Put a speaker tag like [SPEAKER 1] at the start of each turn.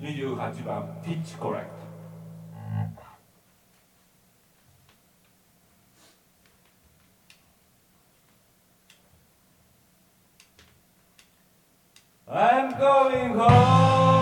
[SPEAKER 1] 28番ピッチコレクト。I'm going home.